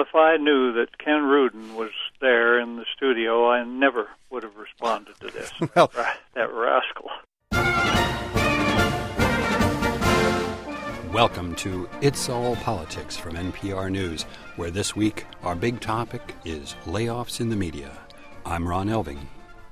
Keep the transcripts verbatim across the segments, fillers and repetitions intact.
if I knew that Ken Rudin was there in the studio, I never would have responded to this. Well, that rascal. Welcome to It's All Politics from N P R News, where this week our big topic is layoffs in the media. I'm Ron Elving.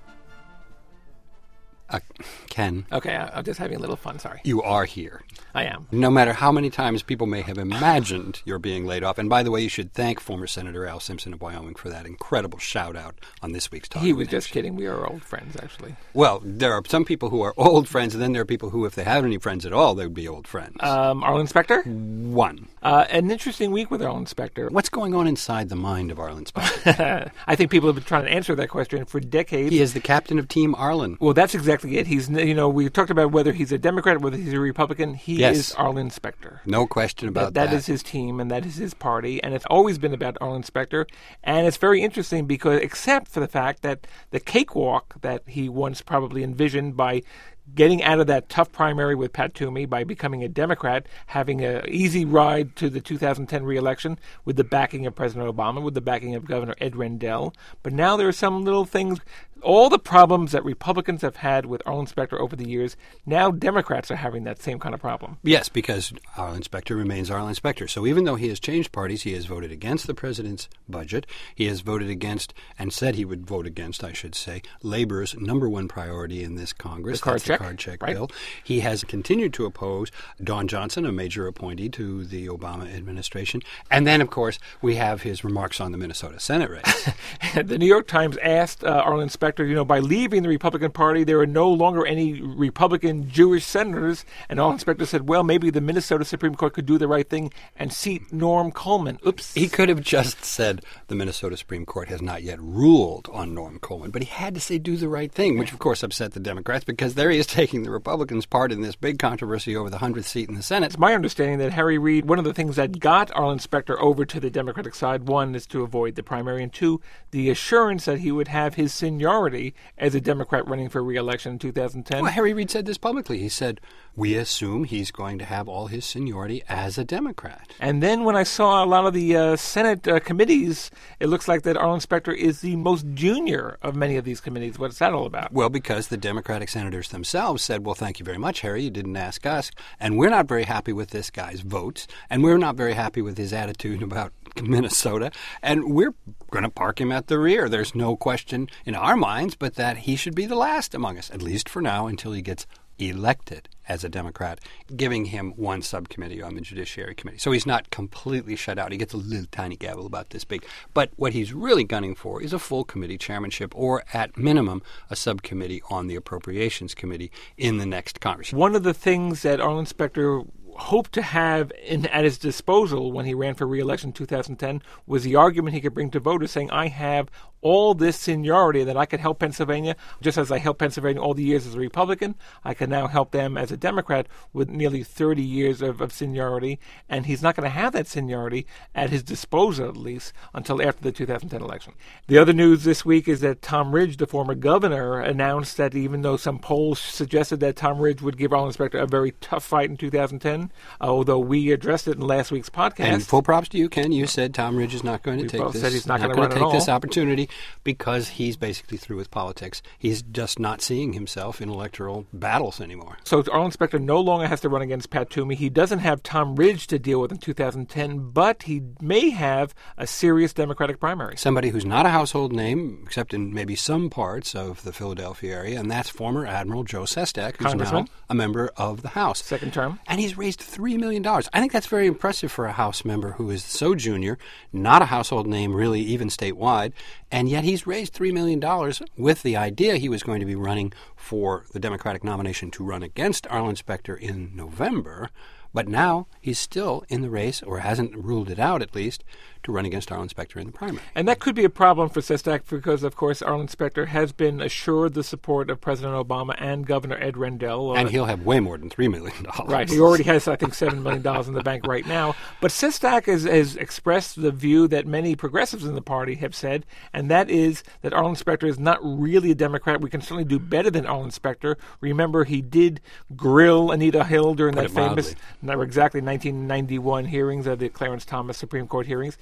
Uh, Ken. Okay, I'm just having a little fun, sorry. You are here. I am. No matter how many times people may have imagined you're being laid off. And by the way, you should thank former Senator Al Simpson of Wyoming for that incredible shout-out on this week's Talk. He was just kidding. We are old friends, actually. Well, there are some people who are old friends, and then there are people who, if they had any friends at all, they would be old friends. Um, Arlen Specter? One. Uh, an interesting week with Arlen Specter. What's going on inside the mind of Arlen Specter? I think people have been trying to answer that question for decades. He is the captain of Team Arlen. Well, that's exactly it. He's, you know, we talked about whether he's a Democrat, whether he's a Republican. He yes. is Arlen Specter. No question about that. That That is his team, and that is his party, and it's always been about Arlen Specter. And it's very interesting because, except for the fact that the cakewalk that he once probably envisioned by getting out of that tough primary with Pat Toomey, by becoming a Democrat, having an easy ride to the two thousand ten reelection with the backing of President Obama, with the backing of Governor Ed Rendell. But now there are some little things, all the problems that Republicans have had with Arlen Specter over the years, now Democrats are having that same kind of problem. Yes, because Arlen Specter remains Arlen Specter. So even though he has changed parties, he has voted against the president's budget. He has voted against, and said he would vote against, I should say, Labor's number one priority in this Congress. The card That's check. The card check right. bill. He has continued to oppose Don Johnson, a major appointee to the Obama administration. And then, of course, we have his remarks on the Minnesota Senate race. The New York Times asked uh, Arlen Specter, you know, by leaving the Republican Party, there are no longer any Republican Jewish senators. And Arlen Specter said, well, maybe the Minnesota Supreme Court could do the right thing and seat Norm Coleman. Oops. He could have just said the Minnesota Supreme Court has not yet ruled on Norm Coleman, but he had to say do the right thing, which of course upset the Democrats because there he is taking the Republicans' part in this big controversy over the hundredth seat in the Senate. It's my understanding that Harry Reid, one of the things that got Arlen Specter over to the Democratic side, one, is to avoid the primary, and two, the assurance that he would have his seniority as a Democrat running for re-election in two thousand ten. Well, Harry Reid said this publicly. He said, we assume he's going to have all his seniority as a Democrat. And then when I saw a lot of the uh, Senate uh, committees, it looks like that Arlen Specter is the most junior of many of these committees. What's that all about? Well, because the Democratic senators themselves said, well, thank you very much, Harry. You didn't ask us. And we're not very happy with this guy's votes. And we're not very happy with his attitude about Minnesota. And we're going to park him at the rear. There's no question in our minds but that he should be the last among us, at least for now, until he gets elected as a Democrat, giving him one subcommittee on the Judiciary Committee. So he's not completely shut out. He gets a little tiny gavel about this big. But what he's really gunning for is a full committee chairmanship or, at minimum, a subcommittee on the Appropriations Committee in the next Congress. One of the things that Arlen Specter hoped to have in, at his disposal when he ran for re-election in two thousand ten was the argument he could bring to voters saying, I have all this seniority that I could help Pennsylvania, just as I helped Pennsylvania all the years as a Republican, I can now help them as a Democrat with nearly thirty years of, of seniority, and he's not going to have that seniority at his disposal, at least, until after the two thousand ten election. The other news this week is that Tom Ridge, the former governor, announced that even though some polls suggested that Tom Ridge would give Arlen Specter a very tough fight in two thousand ten, although we addressed it in last week's podcast. And full props to you, Ken. You said Tom Ridge is not going to we take both this. Said he's not, not going to take run this all. opportunity because he's basically through with politics. He's just not seeing himself in electoral battles anymore. So Arlen Specter no longer has to run against Pat Toomey. He doesn't have Tom Ridge to deal with in two thousand ten, but he may have a serious Democratic primary. Somebody who's not a household name, except in maybe some parts of the Philadelphia area, and that's former Admiral Joe Sestak, who's now a member of the House. Second term. And he's raised three million dollars. I think that's very impressive for a House member who is so junior, not a household name really even statewide, and yet he's raised three million dollars with the idea he was going to be running for the Democratic nomination to run against Arlen Specter in November. But now he's still in the race, or hasn't ruled it out at least, to run against Arlen Specter in the primary. And that could be a problem for Sestak because, of course, Arlen Specter has been assured the support of President Obama and Governor Ed Rendell. And he'll have way more than three million dollars. Right. He already has, I think, seven million dollars in the bank right now. But Sestak has, has expressed the view that many progressives in the party have said, and that is that Arlen Specter is not really a Democrat. We can certainly do better than Arlen Specter. Remember, he did grill Anita Hill during Put that it famous, mildly. exactly nineteen ninety-one hearings of the Clarence Thomas Supreme Court hearings.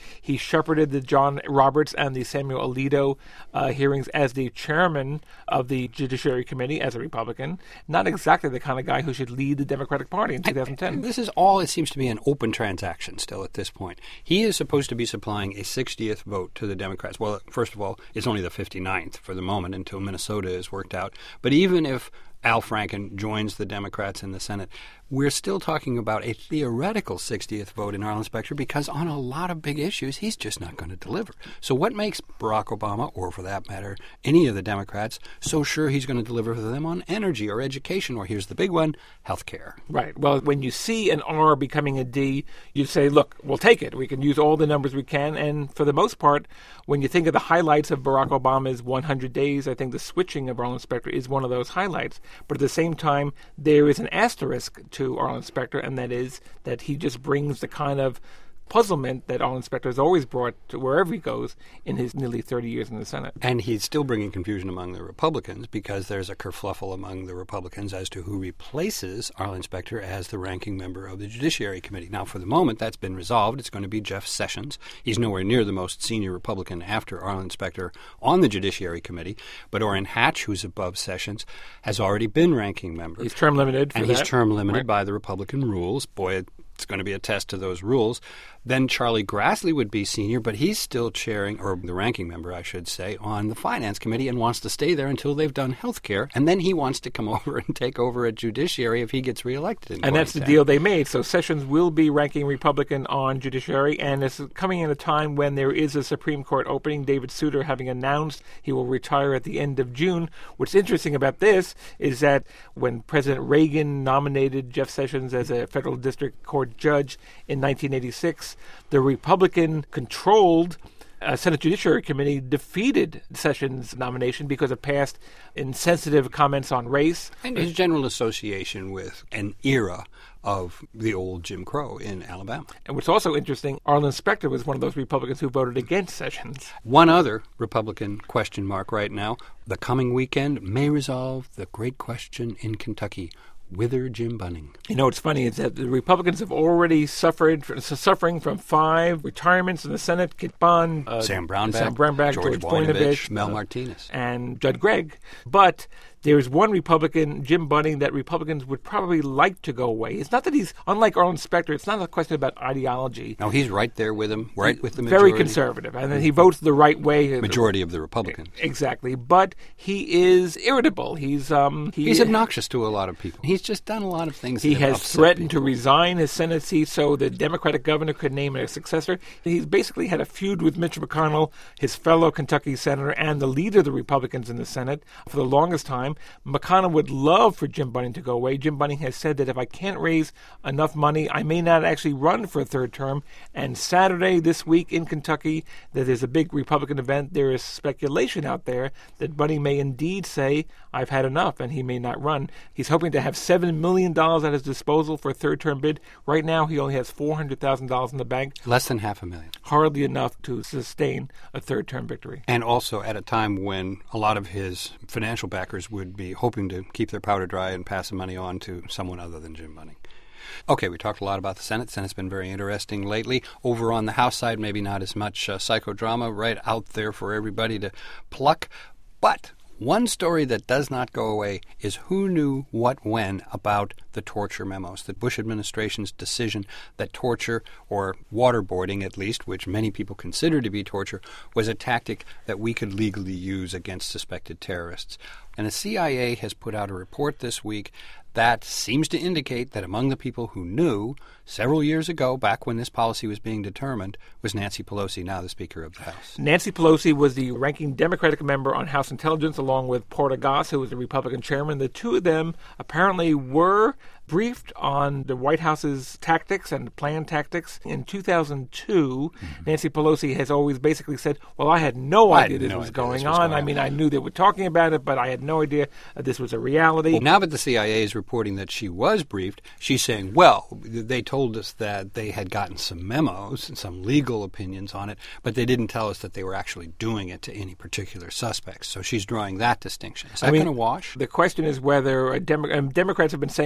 He shepherded the John Roberts and the Samuel Alito uh, hearings as the chairman of the Judiciary Committee as a Republican. Not exactly the kind of guy who should lead the Democratic Party in two thousand ten. And this is all, it seems to be, an open transaction still at this point. He is supposed to be supplying a sixtieth vote to the Democrats. Well, first of all, it's only the fifty-ninth for the moment until Minnesota is worked out. But even if Al Franken joins the Democrats in the Senate, we're still talking about a theoretical sixtieth vote in Arlen Specter because on a lot of big issues, he's just not going to deliver. So what makes Barack Obama, or for that matter, any of the Democrats, so sure he's going to deliver for them on energy or education, or here's the big one, health care? Right. Well, when you see an R becoming a D, you say, look, we'll take it. We can use all the numbers we can. And for the most part, when you think of the highlights of Barack Obama's one hundred days, I think the switching of Arlen Specter is one of those highlights. But at the same time, there is an asterisk to Arlen Specter, and that is that he just brings the kind of puzzlement that Arlen Specter has always brought to wherever he goes in his nearly thirty years in the Senate. And he's still bringing confusion among the Republicans because there's a kerfluffle among the Republicans as to who replaces Arlen Specter as the ranking member of the Judiciary Committee. Now, for the moment, that's been resolved. It's going to be Jeff Sessions. He's nowhere near the most senior Republican after Arlen Specter on the Judiciary Committee, but Orrin Hatch, who's above Sessions, has already been ranking member. He's term limited for And that. he's term limited Right. by the Republican rules. Boy, it's going to be a test to those rules. Then Charlie Grassley would be senior, but he's still chairing, or the ranking member, I should say, on the Finance Committee and wants to stay there until they've done health care. And then he wants to come over and take over at Judiciary if he gets reelected. In And that's the deal they made. So Sessions will be ranking Republican on Judiciary, and it's coming in a time when there is a Supreme Court opening. David Souter having announced he will retire at the end of June. What's interesting about this is that when President Reagan nominated Jeff Sessions as a federal district court judge in nineteen eighty-six, the Republican-controlled uh, Senate Judiciary Committee defeated Sessions' nomination because of past insensitive comments on race. And his general association with an era of the old Jim Crow in Alabama. And what's also interesting, Arlen Specter was one of those Republicans who voted against Sessions. One other Republican question mark right now, the coming weekend may resolve the great question in Kentucky. Whither Jim Bunning? You know, what's funny is that the Republicans have already suffered suffering from five retirements in the Senate: Kit Bond, uh, Sam Brownback, Sam Brownback, George, George Voinovich, Voinovich, Mel uh, Martinez, and Judd Gregg. But there's one Republican, Jim Bunning, that Republicans would probably like to go away. It's not that he's, unlike Arlen Specter, it's not a question about ideology. No, he's right there with him, right with the majority. Very conservative, and he votes the right way. Majority of the Republicans. Exactly. But he is irritable. He's um he, He's obnoxious to a lot of people. He's just done a lot of things. He that have has upset threatened people. to resign his Senate seat so the Democratic governor could name a successor. He's basically had a feud with Mitch McConnell, his fellow Kentucky senator, and the leader of the Republicans in the Senate for the longest time. McConnell would love for Jim Bunning to go away. Jim Bunning has said that if I can't raise enough money, I may not actually run for a third term. And Saturday this week in Kentucky, that there's a big Republican event. There is speculation out there that Bunning may indeed say, I've had enough, and he may not run. He's hoping to have seven million dollars at his disposal for a third-term bid. Right now, he only has four hundred thousand dollars in the bank. Less than half a million. Hardly enough to sustain a third-term victory. And also at a time when a lot of his financial backers would be hoping to keep their powder dry and pass the money on to someone other than Jim Bunning. Okay, we talked a lot about the Senate. The Senate's been very interesting lately. Over on the House side, maybe not as much uh, psychodrama right out there for everybody to pluck. But one story that does not go away is who knew what when about the torture memos, the Bush administration's decision that torture, or waterboarding at least, which many people consider to be torture, was a tactic that we could legally use against suspected terrorists. And the C I A has put out a report this week that seems to indicate that among the people who knew several years ago, back when this policy was being determined, was Nancy Pelosi, now the Speaker of the House. Nancy Pelosi was the ranking Democratic member on House Intelligence, along with Porter Goss, who was the Republican chairman. The two of them apparently were briefed on the White House's tactics and planned tactics. In two thousand two, mm-hmm. Nancy Pelosi has always basically said, well, I had no I idea had this no was idea going this was on. going I mean, on. I knew they were talking about it, but I had no idea that this was a reality. Well, now that the C I A is reporting that she was briefed, she's saying, well, they told us that they had gotten some memos and some legal opinions on it, but they didn't tell us that they were actually doing it to any particular suspects. So she's drawing that distinction. Is that I mean, going to wash? The question is whether a Demo- um, Democrats have been saying, well, look,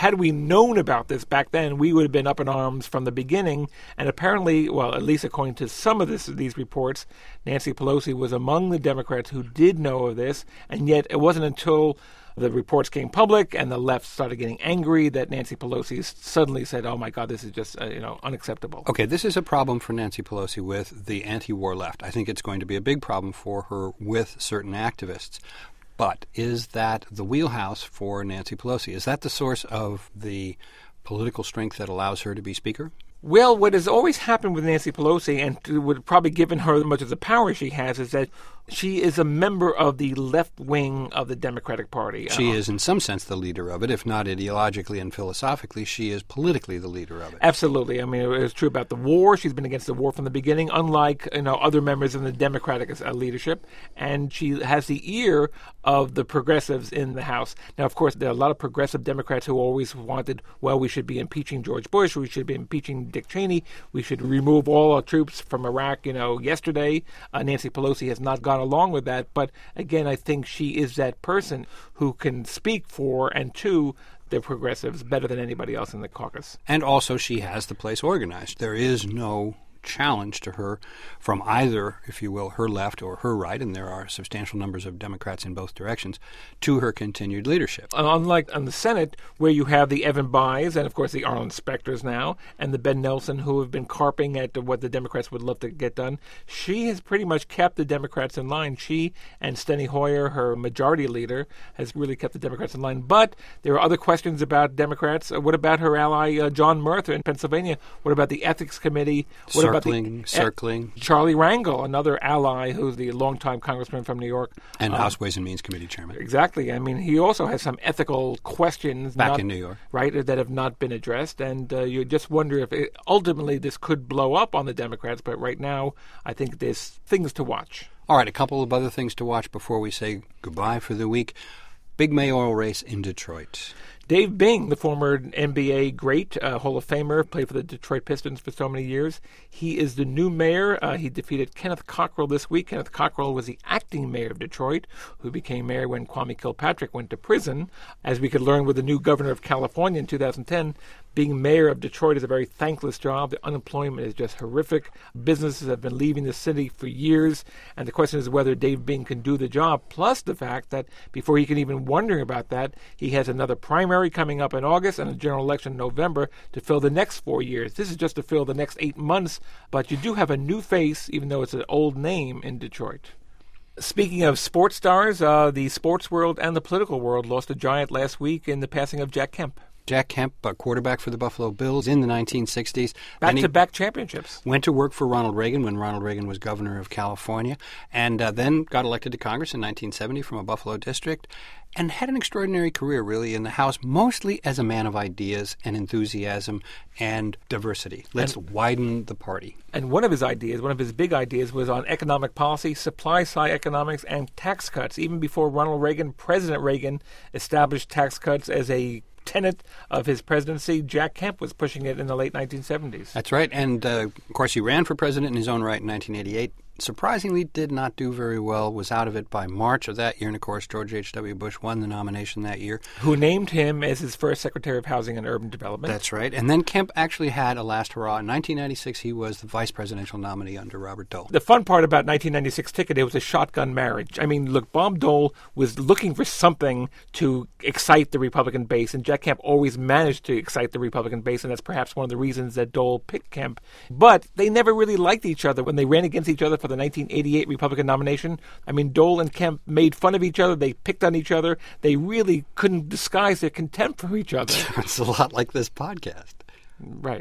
had we known about this back then, we would have been up in arms from the beginning. And apparently, well, at least according to some of this, these reports, Nancy Pelosi was among the Democrats who did know of this. And yet it wasn't until the reports came public and the left started getting angry that Nancy Pelosi suddenly said, oh, my God, this is just uh, you know unacceptable. Okay, this is a problem for Nancy Pelosi with the anti-war left. I think it's going to be a big problem for her with certain activists. But is that the wheelhouse for Nancy Pelosi? Is that the source of the political strength that allows her to be Speaker? Well, what has always happened with Nancy Pelosi, and would probably given her much of the power she has, is that she is a member of the left wing of the Democratic Party. She uh, is, in some sense, the leader of it. If not ideologically and philosophically, she is politically the leader of it. Absolutely. I mean, it was true about the war. She's been against the war from the beginning, unlike you know other members in the Democratic uh, leadership. And she has the ear of the progressives in the House. Now, of course, there are a lot of progressive Democrats who always wanted, well, we should be impeaching George Bush, we should be impeaching Dick Cheney, we should remove all our troops from Iraq, you know, yesterday. Uh, Nancy Pelosi has not gone along with that. But again, I think she is that person who can speak for and to the progressives better than anybody else in the caucus. And also she has the place organized. There is no challenge to her from either, if you will, her left or her right, and there are substantial numbers of Democrats in both directions, to her continued leadership. Unlike in the Senate, where you have the Evan Bayes and, of course, the Arlen Specters now, and the Ben Nelson, who have been carping at what the Democrats would love to get done, she has pretty much kept the Democrats in line. She and Steny Hoyer, her majority leader, has really kept the Democrats in line. But there are other questions about Democrats. Uh, what about her ally, uh, John Murtha in Pennsylvania? What about the Ethics Committee? What Circling, about the, circling. Uh, Charlie Rangel, another ally who's the longtime congressman from New York. And um, House Ways and Means Committee chairman. Exactly. I mean, he also has some ethical questions. Back not, in New York. Right, that have not been addressed. And uh, you just wonder if it, ultimately this could blow up on the Democrats. But right now, I think there's things to watch. All right, a couple of other things to watch before we say goodbye for the week. Big mayoral race in Detroit. Dave Bing, the former N B A great, uh, Hall of Famer, played for the Detroit Pistons for so many years. He is the new mayor. Uh, he defeated Kenneth Cockrell this week. Kenneth Cockrell was the acting mayor of Detroit, who became mayor when Kwame Kilpatrick went to prison. As we could learn with the new governor of California in two thousand ten, being mayor of Detroit is a very thankless job. The unemployment is just horrific. Businesses have been leaving the city for years, and the question is whether Dave Bing can do the job, plus the fact that before he can even wonder about that, he has another primary coming up in August and a general election in November to fill the next four years. This is just to fill the next eight months, but you do have a new face, even though it's an old name in Detroit. Speaking of sports stars, uh, the sports world and the political world lost a giant last week in the passing of Jack Kemp. Jack Kemp, a quarterback for the Buffalo Bills in the nineteen sixties. Back-to-back championships. Went to work for Ronald Reagan when Ronald Reagan was governor of California, and uh, then got elected to Congress in nineteen seventy from a Buffalo district, and had an extraordinary career, really, in the House, mostly as a man of ideas and enthusiasm and diversity. Let's and, widen the party. And one of his ideas, one of his big ideas, was on economic policy, supply-side economics, and tax cuts. Even before Ronald Reagan, President Reagan established tax cuts as a tenet of his presidency. Jack Kemp was pushing it in the late nineteen seventies. That's right. And, uh, of course, he ran for president in his own right in nineteen eighty-eight. Surprisingly, did not do very well, was out of it by March of that year. And, of course, George H W. Bush won the nomination that year. Who named him as his first Secretary of Housing and Urban Development. That's right. And then Kemp actually had a last hurrah. In nineteen ninety-six, he was the vice presidential nominee under Robert Dole. The fun part about nineteen ninety-six ticket, it was a shotgun marriage. I mean, look, Bob Dole was looking for something to excite the Republican base, and Jack Kemp always managed to excite the Republican base, and that's perhaps one of the reasons that Dole picked Kemp. But they never really liked each other when they ran against each other for the nineteen eighty-eight Republican nomination. I mean, Dole and Kemp made fun of each other. They picked on each other. They really couldn't disguise their contempt for each other. It's a lot like this podcast. Right.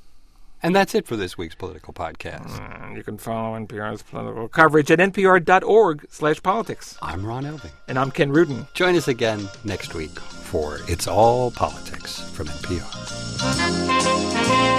And that's it for this week's political podcast. Mm, you can follow N P R's political coverage at npr.org slash politics. I'm Ron Elving. And I'm Ken Rudin. Join us again next week for It's All Politics from N P R.